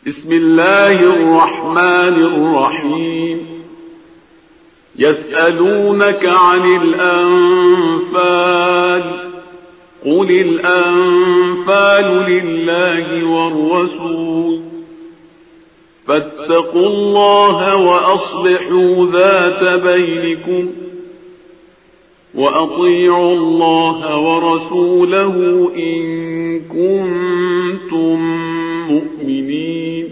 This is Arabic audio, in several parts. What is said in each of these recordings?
بسم الله الرحمن الرحيم يسألونك عن الأنفال قل الأنفال لله والرسول فاتقوا الله وأصلحوا ذات بينكم وأطيعوا الله ورسوله إن كنتم مؤمنين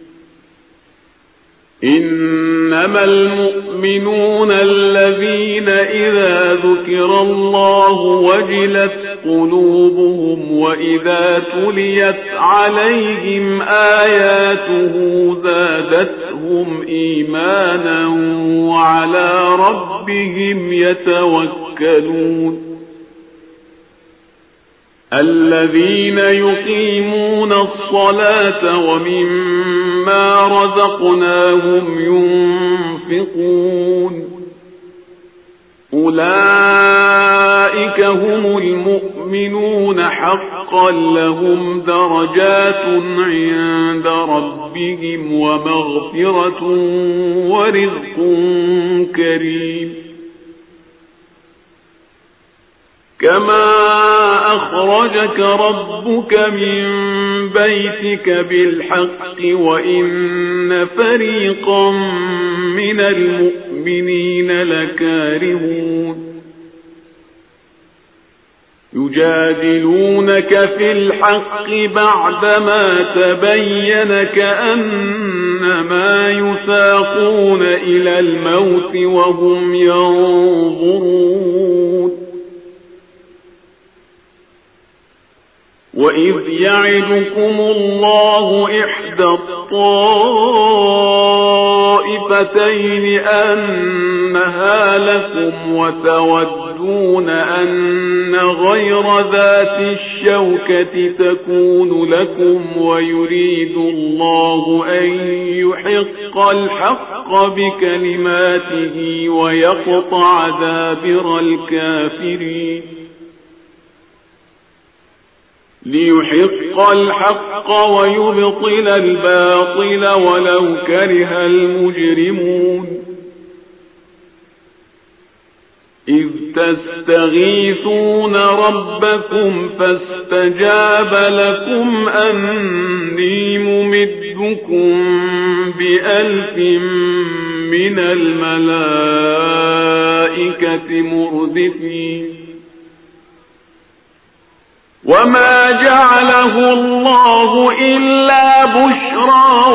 إنما المؤمنون الذين إذا ذكر الله وجلت قلوبهم وإذا تليت عليهم آياته زادتهم إيمانا وعلى ربهم يتوكلون الذين يقيمون الصلاة ومما رزقناهم ينفقون أولئك هم المؤمنون حقا لهم درجات عند ربهم ومغفرة ورزق كريم كما أخرجك ربك من بيتك بالحق وإن فريقا من المؤمنين لكارهون يجادلونك في الحق بعدما تبين كأنما يساقون إلى الموت وهم ينظرون وإذ يعدكم الله إحدى الطائفتين أنها لكم وتودون أن غير ذات الشوكة تكون لكم ويريد الله أن يحق الحق بكلماته ويقطع دابر الكافرين ليحق الحق ويبطل الباطل ولو كره المجرمون إذ تستغيثون ربكم فاستجاب لكم أني ممدكم ب1000 من الملائكة مردفين وما جعله الله إلا بشرى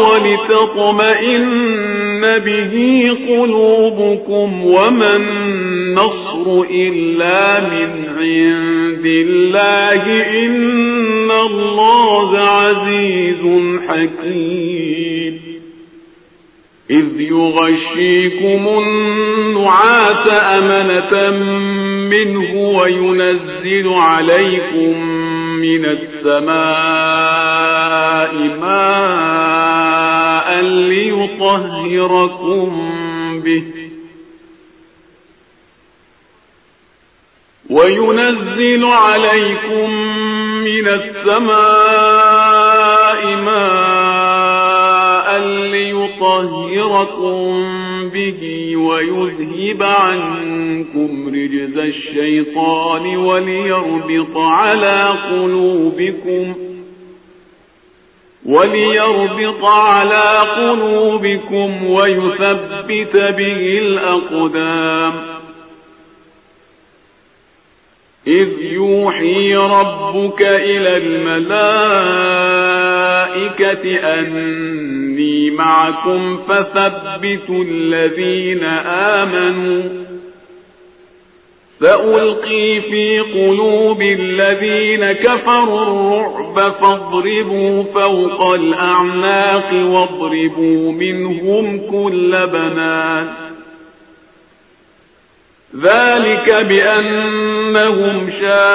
ولتطمئن به قلوبكم وما النصر إلا من عند الله إن الله عزيز حكيم إذ يغشيكم النعاس أمنة منه وينزل عليكم من السماء ماء ليطهركم به ويذهب عنكم رجز الشيطان وليربط على قلوبكم ويثبت به الأقدام إذ يوحي ربك إلى الملائكة أني معكم فثبتوا الذين آمنوا سألقي في قلوب الذين كفروا الرعب فاضربوا فوق الأعناق واضربوا منهم كل بنان ذلك بأنهم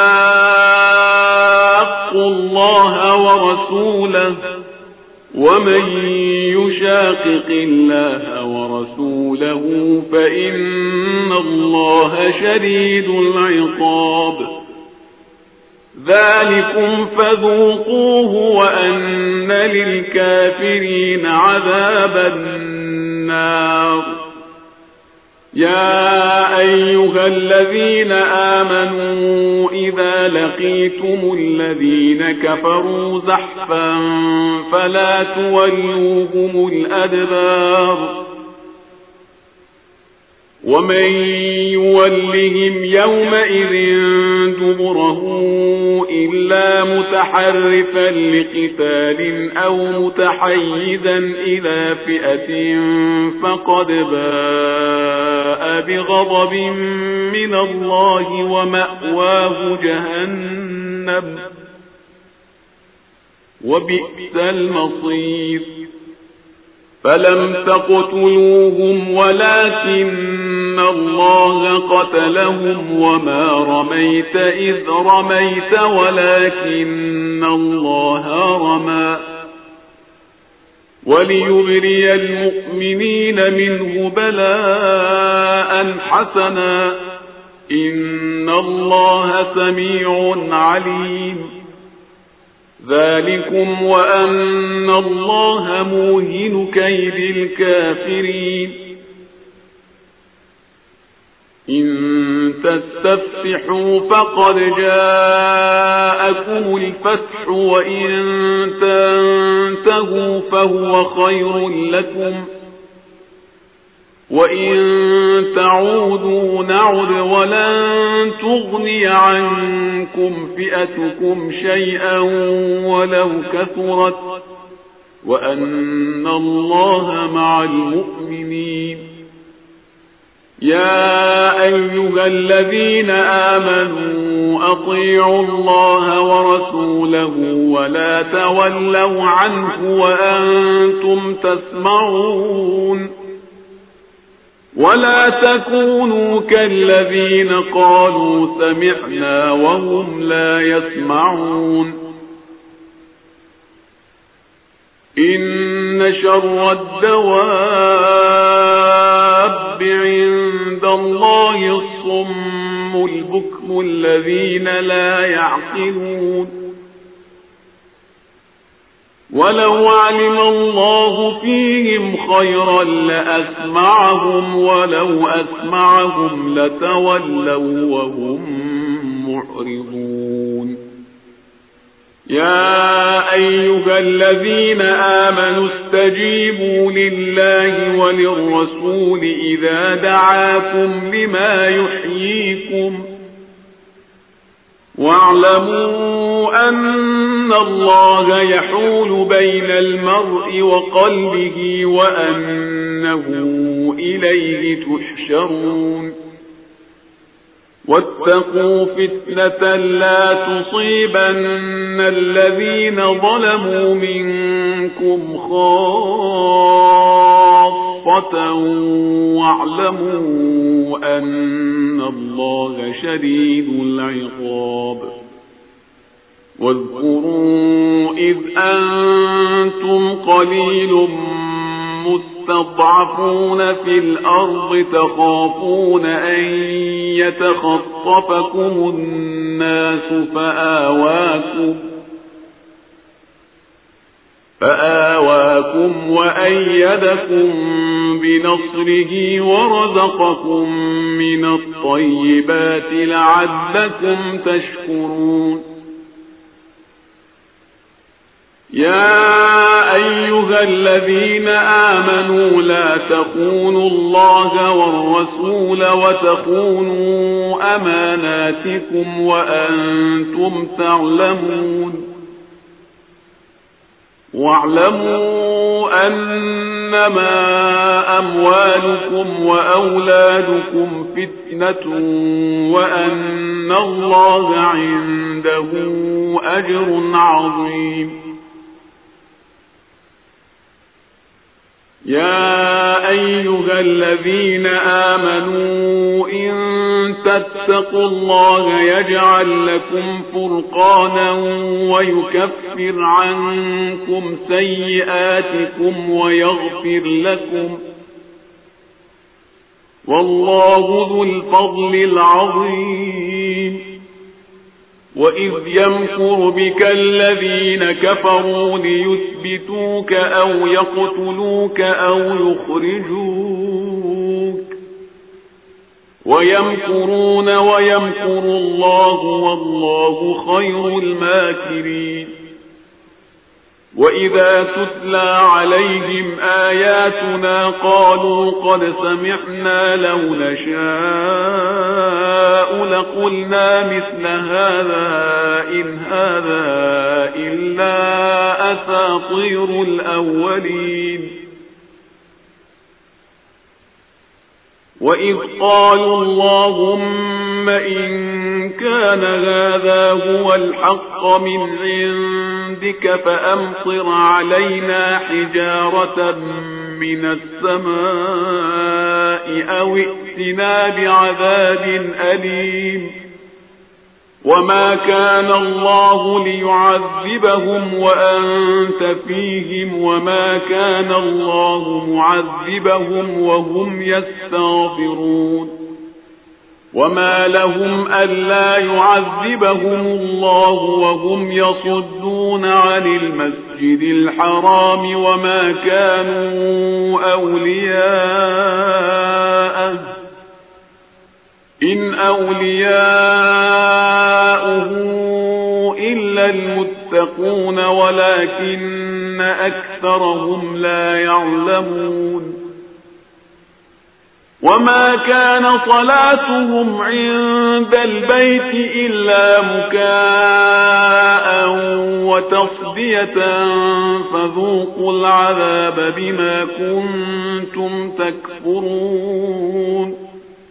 شاقوا الله ورسوله ومن يشاقق الله ورسوله فإن الله شديد العقاب ذلكم فذوقوه وأن للكافرين عذاب النار. يا أيها الذين آمنوا إذا لقيتم الذين كفروا زحفا فلا تولوهم الأدبار، ومن يولهم يومئذ دبره إلا متحرفا لقتال أو متحيزا إلى فئة فقد باء بغضب من الله ومأواه جهنم وبئس المصير. فلم تقتلوهم ولكن الله قتلهم وما رميت إذ رميت ولكن الله رمى، وليبري المؤمنين منه بلاء حسنا إن الله سميع عليم. ذلكم وأن الله موهن كيد الكافرين. إن تستفتحوا فقد جاءكم الفتح وإن تنتهوا فهو خير لكم وإن تعودوا نعد ولن تغني عنكم فئتكم شيئا ولو كثرت وأن الله مع المؤمنين. يا أيها الذين آمنوا أطيعوا الله ورسوله ولا تولوا عنه وأنتم تسمعون، ولا تكونوا كالذين قالوا سمعنا وهم لا يسمعون. إن شر الدواب عند الله الصم البكم الذين لا يعقلون. ولو علم الله فيهم خيرا لأسمعهم ولو أسمعهم لتولوا وهم معرضون. يا أيها الذين آمنوا استجيبوا لله وللرسول إذا دعاكم لما يحييكم واعلموا أن الله يحول بين المرء وقلبه وأنه إليه تحشرون. واتقوا فتنة لا تصيبن الذين ظلموا منكم خاصة واعلموا أن الله شديد العقاب. واذكروا إذ أنتم قليل مستضعفون في الأرض تخافون أن يتخطفكم الناس فآواكم وأيدكم بنصره ورزقكم من الطيبات لعلكم تشكرون. يا أيها الذين آمنوا لا تخونوا الله والرسول وتخونوا أماناتكم وأنتم تعلمون. واعلموا أنما أموالكم وأولادكم فتنة وأن الله عنده أجر عظيم. يا أيها الذين آمنوا إن تتقوا الله يجعل لكم فرقانا ويكفر عنكم سيئاتكم ويغفر لكم والله ذو الفضل العظيم. وإذ يمكر بك الذين كفروا ليثبتوك أو يقتلوك أو يخرجوك ويمكرون ويمكر الله والله خير الماكرين. وإذا تتلى عليهم آياتنا قالوا قد سمعنا لو نشاء لقلنا مثل هذا إن هذا إلا أساطير الأولين. وإذ قالوا اللهم إن كان هذا هو الحق من عندك فأمطر علينا حجارة من السماء أو ائتنا بعذاب أليم. وما كان الله ليعذبهم وأنت فيهم وما كان الله معذبهم وهم يستغفرون. وما لهم ألا يعذبهم الله وهم يصدون عن المسجد الحرام وما كانوا أولياءه إن أولياؤه إلا المتقون ولكن أكثرهم لا يعلمون. وما كان صلاتهم عند البيت إلا مكاء وتصدية فذوقوا العذاب بما كنتم تكفرون.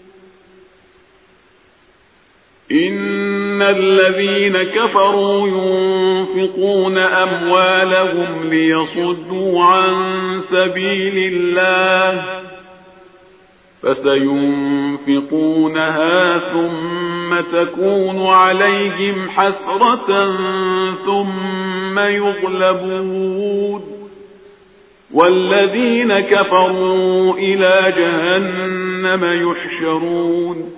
إن الذين كفروا ينفقون أموالهم ليصدوا عن سبيل الله فسينفقونها ثم تكون عليهم حسرة ثم يغلبون والذين كفروا إلى جهنم يحشرون.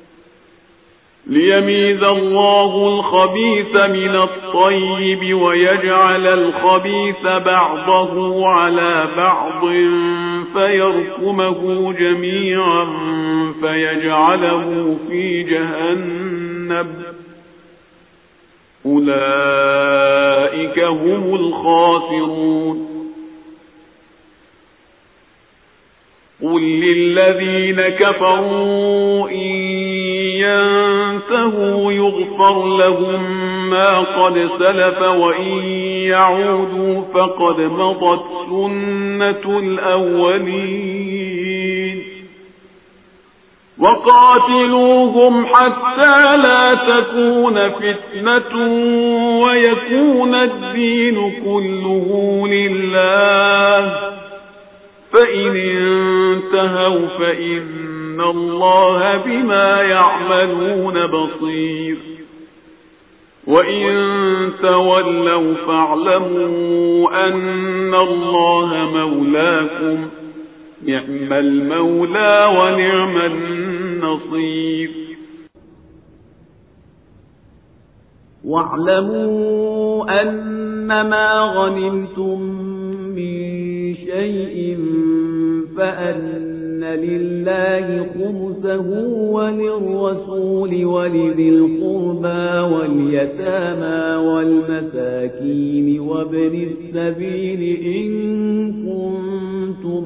ليميز الله الخبيث من الطيب ويجعل الخبيث بعضه على بعض فيركمه جميعا فيجعله في جهنم أولئك هم الخاسرون. قل للذين كفروا إن ينتهوا يغفر لهم ما قد سلف وإن يعودوا فقد مضت سنة الأولين. وقاتلوهم حتى لا تكون فتنة ويكون الدين كله لله فإن انتهوا فإن الله بما يعملون بصير. وإن تولوا فاعلموا أن الله مولاكم نعم المولى ونعم النصير. واعلموا أنما غنمتم من شيء فأن لله خمسه وللرسول ولذي القربى واليتامى والمساكين وابن السبيل إن كنتم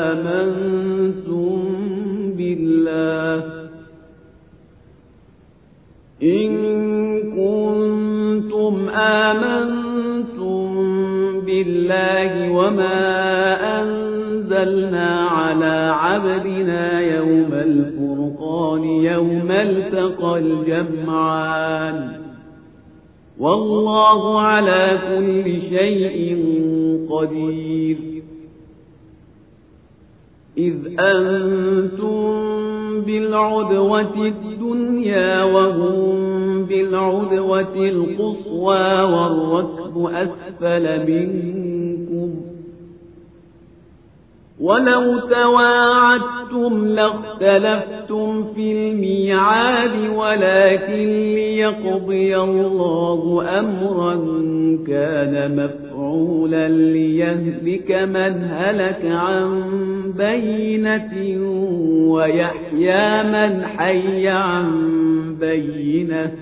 آمنتم بالله وما أنزلنا على عبدنا يوم الفرقان يوم التقى الجمعان والله على كل شيء قدير. إذ أنتم بالعدوة الدنيا وهم بالعدوة القصوى والركب أسفل منكم ولو تواعدتم لاختلفتم في الميعاد ولكن ليقضي الله أمرا كان مفعولا ليهلك من هلك عن بينة ويحيى من حي عن بينة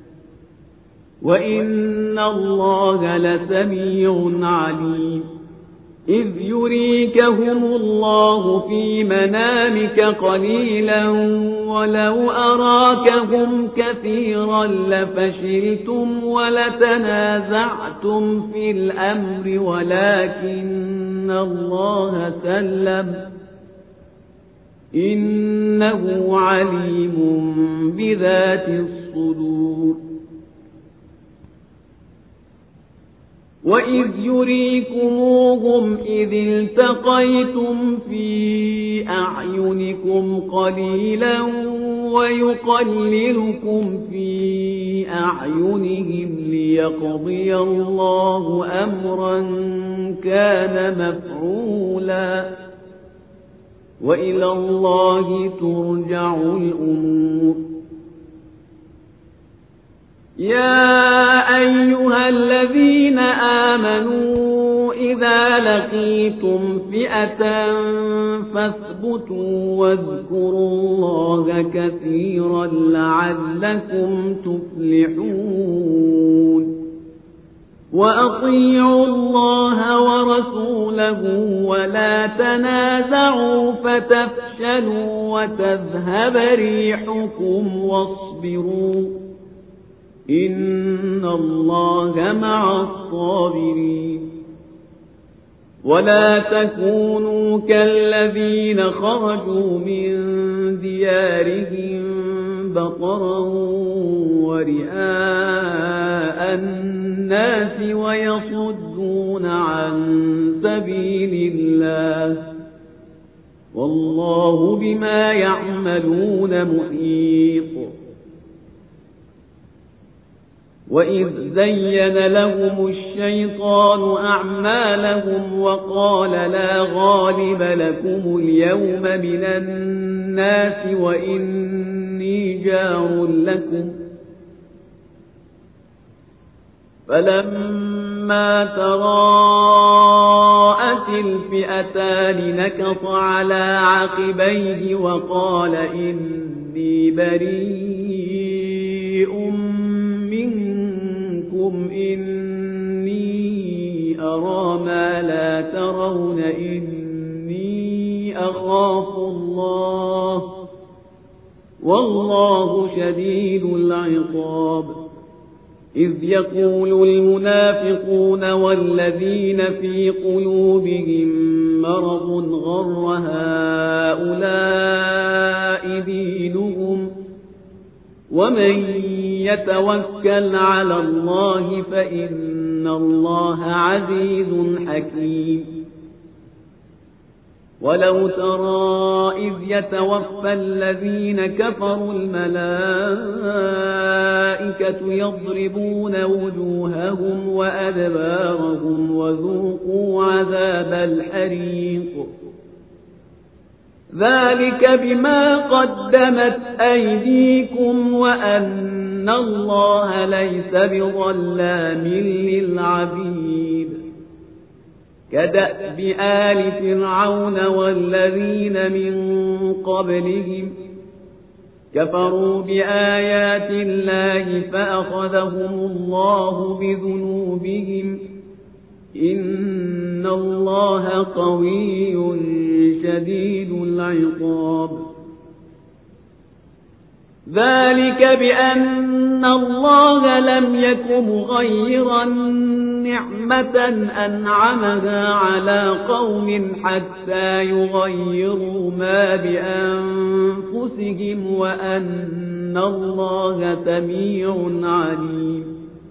وإن الله لسميع عليم إذ يريكهم الله في منامك قليلا ولو أراكهم كثيرا لفشلتم ولتنازعتم في الأمر ولكن الله سلم إنه عليم بذات الصدور وإذ يريكموهم إذ التقيتم في أعينكم قليلا ويقللكم في أعينهم ليقضي الله أمرا كان مفعولا وإلى الله ترجع الأمور يا أيها الذين آمنوا إذا لقيتم فئة فاثبتوا واذكروا الله كثيرا لعلكم تفلحون وأطيعوا الله ورسوله ولا تنازعوا فتفشلوا وتذهب ريحكم واصبروا إن الله مع الصابرين ولا تكونوا كالذين خرجوا من ديارهم بطرا ورئاء الناس ويصدون عن سبيل الله والله بما يعملون محيط وإذ زين لهم الشيطان أعمالهم وقال لا غالب لكم اليوم من الناس وإني جار لكم فلما تراءت الفئتان نكص على عقبيه وقال إني بريء إني أرى ما لا ترون إني أخاف الله والله شديد العقاب إذ يقول المنافقون والذين في قلوبهم مرض غر هؤلاء دينهم ومن يتوكل على الله فإن الله عزيز حكيم ولو ترى إذ يتوفى الذين كفروا الملائكة يضربون وجوههم وأدبارهم وذوقوا عذاب الحريق ذلك بما قدمت أيديكم وأن الله ليس بظلام للعبيد كدأب آل فرعون والذين من قبلهم كفروا بآيات الله فأخذهم الله بذنوبهم إن الله قوي شديد العقاب ذلك بأن الله لم يكن مغيرا نعمة أنعمها على قوم حتى يغيروا ما بأنفسهم وأن الله سميع عليم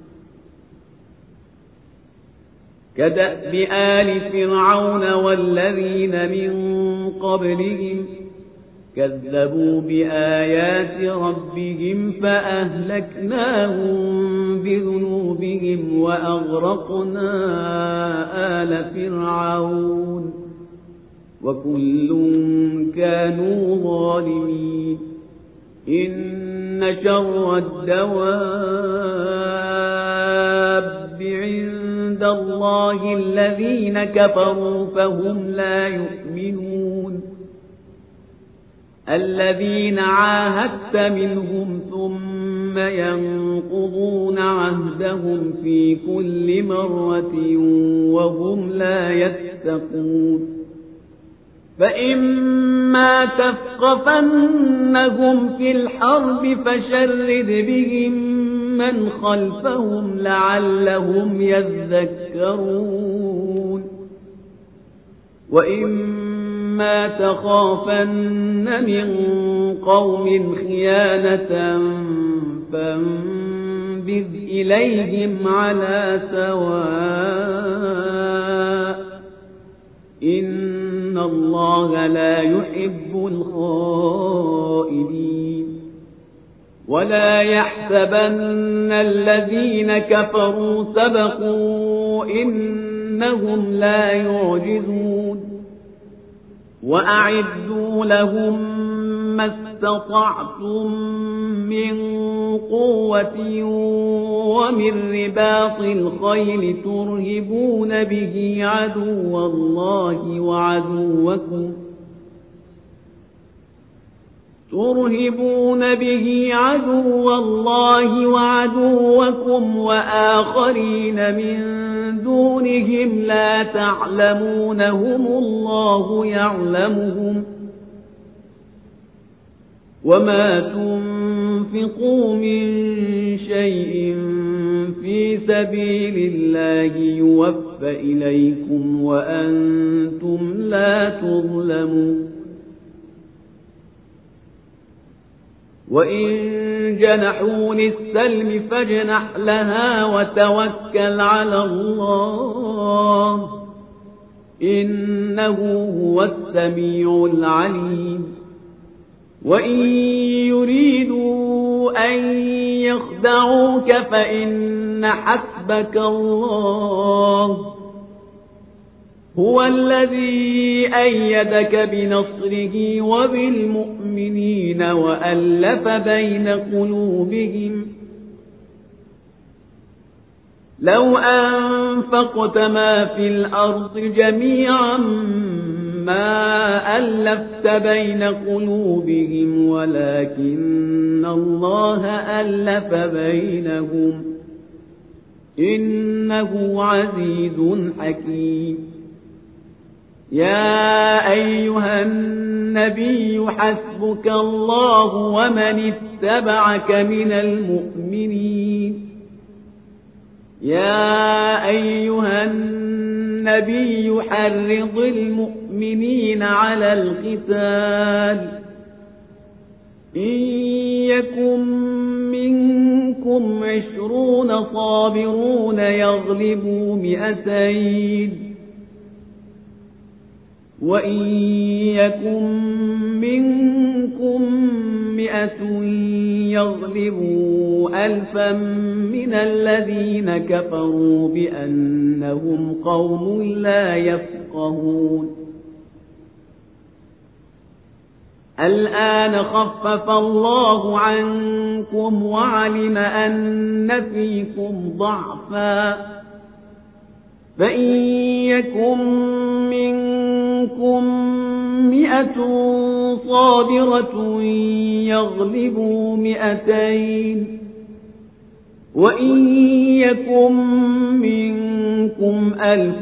كدأب آل فرعون والذين من قبلهم كذبوا بآيات ربهم فأهلكناهم بذنوبهم وأغرقنا آل فرعون وكل كانوا ظالمين. إن شر الدواب عند الله الذين كفروا فهم لا يؤمنون. الذين عاهدت منهم ثم ينقضون عهدهم في كل مرة وهم لا يتقون. فإما تثقفنهم في الحرب فشرد بهم من خلفهم لعلهم يذكرون. وإما تخافن من قوم خيانة فانبذ إليهم على سواء إن الله لا يحب الخائنين. ولا يحسبن الذين كفروا سبقوا إنهم لا يعجزون. وأعدوا لهم ما استطعتم من قوة ومن رباط الخيل ترهبون به عدو الله وعدوكم وآخرين من دونهم لا تعلمونهم الله يعلمهم. وما تنفقوا من شيء في سبيل الله يوفى إليكم وأنتم لا تظلمون. وإن جنحوا للسلم فاجنح لها وتوكل على الله إنه هو السميع العليم. وإن يريدوا أن يخدعوك فإن حسبك الله هو الذي أيدك بنصره وبالمؤمنين وألف بين قلوبهم. لو أنفقت ما في الأرض جميعا ما ألفت بين قلوبهم ولكن الله ألف بينهم إنه عزيز حكيم. يا أيها النبي حسبك الله ومن اتبعك من المؤمنين. يا أيها النبي حرض المؤمنين على القتال إن يكن منكم 20 صابرون يغلبوا 200 وإن يكن منكم 100 يغلبوا 1000 من الذين كفروا بأنهم قوم لا يفقهون. الآن خفف الله عنكم وعلم أن فيكم ضعفا فإن يكن منكم 100 صابرة يغلبوا 200 وإن يكن منكم 1000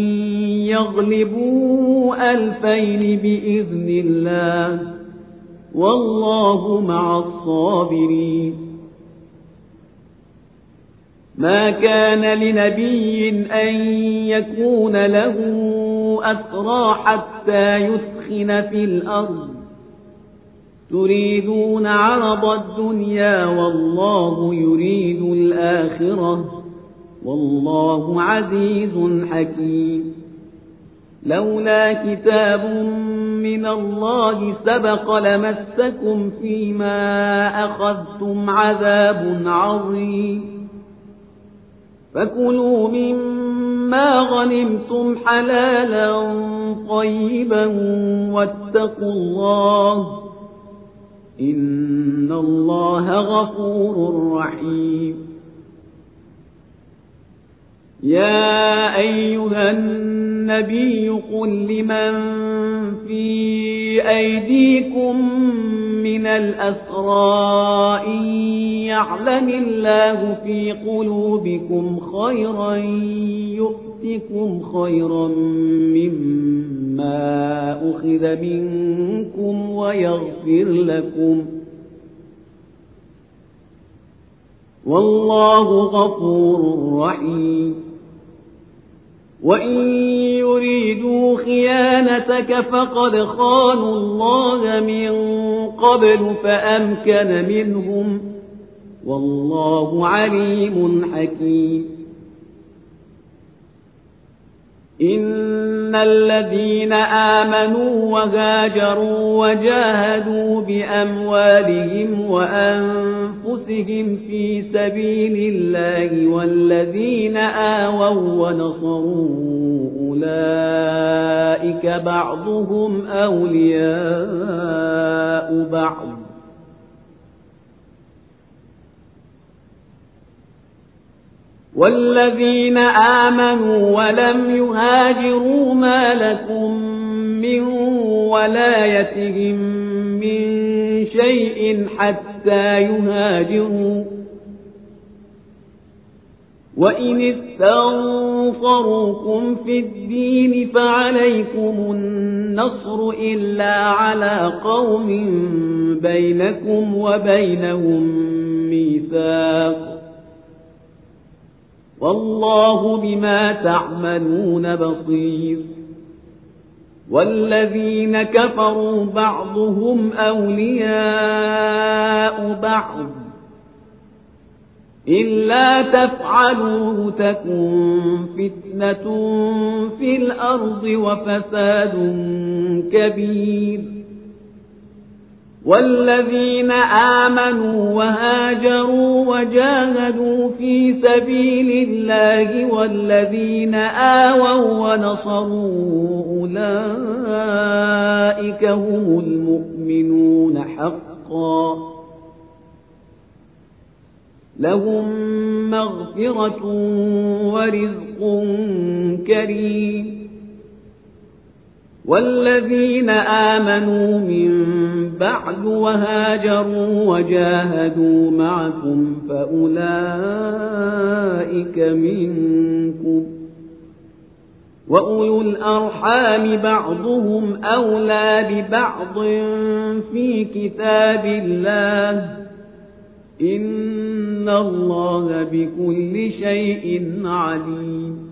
يغلبوا 2000 بإذن الله والله مع الصابرين. ما كان لنبي أن يكون له أسرى حتى يثخن في الأرض تريدون عرض الدنيا والله يريد الآخرة والله عزيز حكيم. لولا كتاب من الله سبق لمسكم فيما أخذتم عذاب عظيم. فكلوا مما غنمتم حلالا طيبا واتقوا الله إن الله غفور رحيم. يا أيها النبي قل لمن في أيديكم من الأسرى إن يعلم الله في قلوبكم خيرا يؤتكم خيرا مما أخذ منكم ويغفر لكم والله غفور رحيم. وإن يريدوا خيانتك فقد خانوا الله من قبل فأمكن منهم والله عليم حكيم. إن الذين آمنوا وهاجروا وجاهدوا بأموالهم وأنفسهم في سبيل الله والذين آووا ونصروا أولئك بعضهم أولياء بعض والذين آمنوا ولم يهاجروا ما لكم من ولايتهم من شيء حتى يهاجروا وإن استنصروكم في الدين فعليكم النصر إلا على قوم بينكم وبينهم ميثاق والله بما تعملون بصير. والذين كفروا بعضهم أولياء بعض إلا تفعلوه تكن فتنة في الأرض وفساد كبير. والذين آمنوا وهاجروا وجاهدوا في سبيل الله والذين آووا ونصروا أولئك هم المؤمنون حقا لهم مغفرة ورزق كريم. والذين آمنوا من بعد وهاجروا وجاهدوا معكم فأولئك منكم وأولو الأرحام بعضهم أولى ببعض في كتاب الله إن الله بكل شيء عليم.